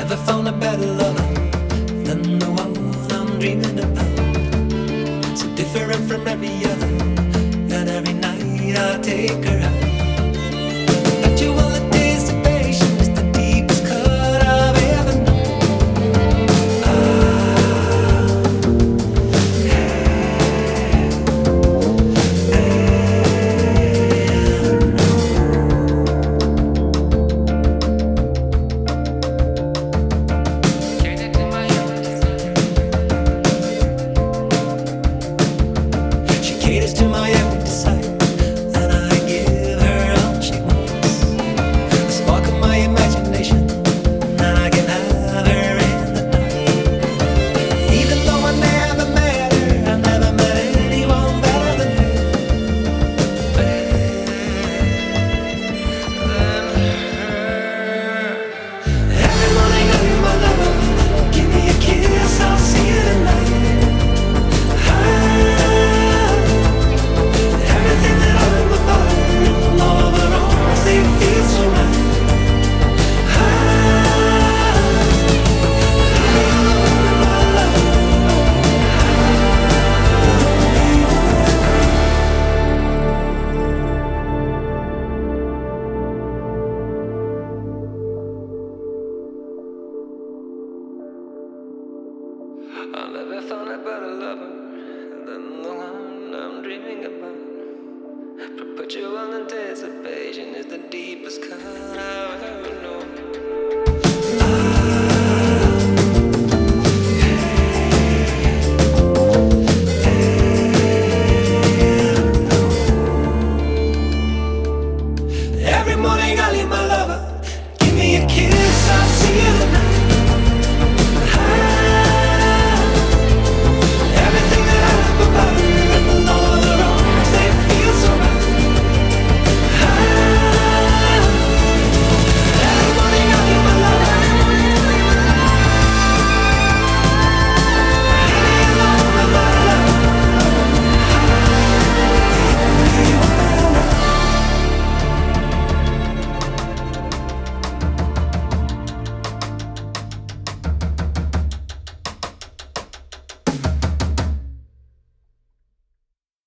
never found a better lover than the one I'm dreaming about. So different from every other, and every night I take her out. Actual anticipation is the deepest cut I've ever known. She caters to my every desire, and I give her all she wants. The spark of my imagination, and I can have her in the night. Even though I never met her, I never met anyone better than her. Every morning I hear my lover, give me a kiss, I'll see you tonight. Everything that I love about her, all of her arms, they feel so right. I never found a better lover than the one I'm dreaming about. Perpetual anticipation is the deepest cut I've ever known. Every morning I leave my lover, give me a kiss, I'll see you tonight.